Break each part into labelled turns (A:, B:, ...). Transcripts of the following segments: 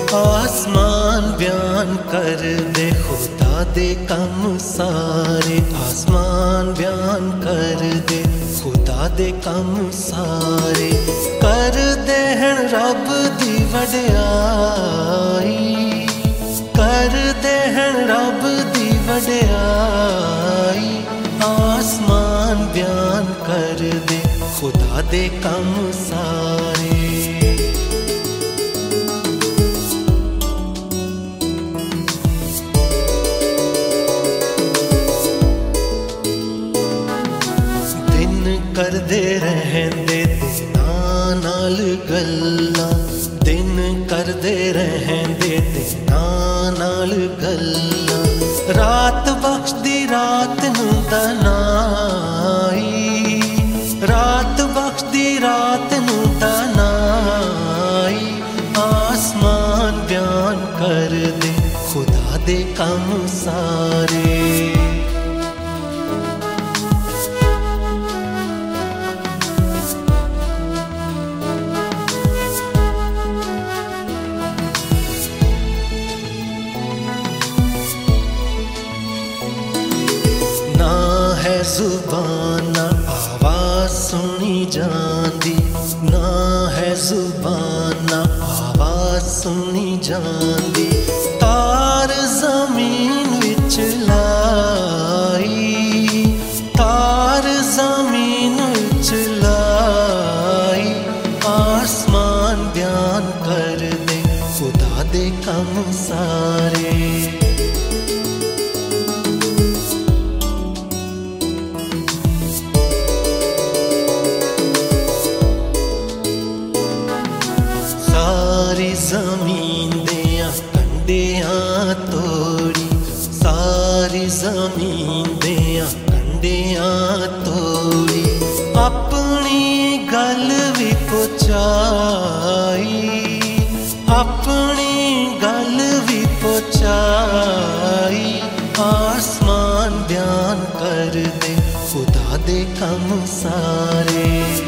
A: आसमान बयान कर दे खुदा दे कम सारे। आसमान बयान कर दे खुदा दे कम सारे। कर दे हन रब दी वड्याई, कर दे हन रब दी वड्याई। आसमान बयान कर दे खुदा दे कम सारे। करदे रहंदे दिनां नाल गल्लां, दिन करदे रहंदे दिनां नाल गल्लां। रात बख्शदी रात नूं तनाई, रात बख्शदी रात नूं तनाई। आसमान बयान कर दे खुदा दे कम सारे। जुबान ना आवाज सुनी जांदी, ना है जुबान ना आवाज सुनी जांदी। तार जमीन विच लाई, तार जमीन विच लाई। आसमान बयान कर दे खुदा दे कम सारे। सारी जमीन दियां कंडियां तोड़ी, सारी जमीन दियां कंडियां तोड़ी। अपनी गल भी पहुंचाई, अपनी गल भी पहुंचाई। आसमान बयान कर दे खुदा दे कम सारे।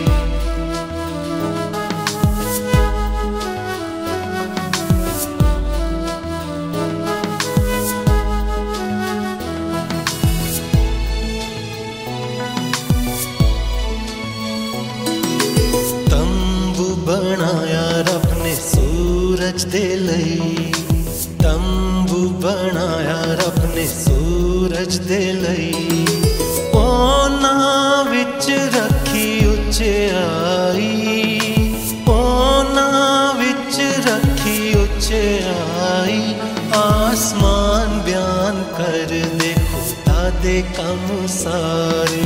A: बनाया रब ने सूरज दे लई, तंबू बनाया रब ने सूरज दे लई। ओना विच रखी उच्चाई, ओना विच रखी उच्चाई। आसमान बयान कर दे खुदा दे कम सारे।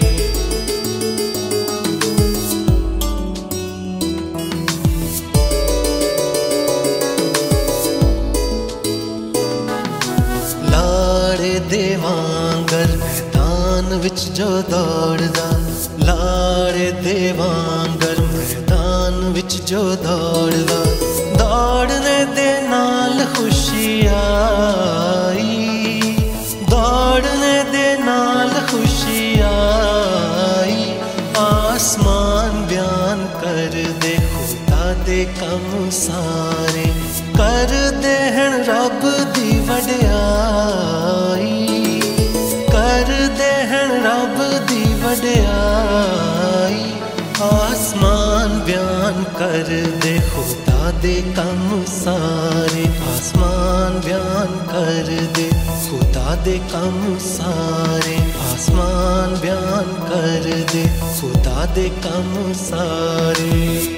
A: दे वांगर मैदान विच जो दौड़दा, लाड़े दे वांगर मैदान विच जो दौड़दा। दौड़ने दे नाल खुशी आई, दौड़ने दे नाल खुशी आई। आसमान बयान कर दे खुदा दे कम सारे। कर दे हन रब दी वड्याई, कर दे हन रब दी वड्याई। आसमान बयान कर दे खुदा दे कम सारे। आसमान बयान कर दे खुदा दे कम सारे। आसमान बयान कर दे खुदा दे कम सारे।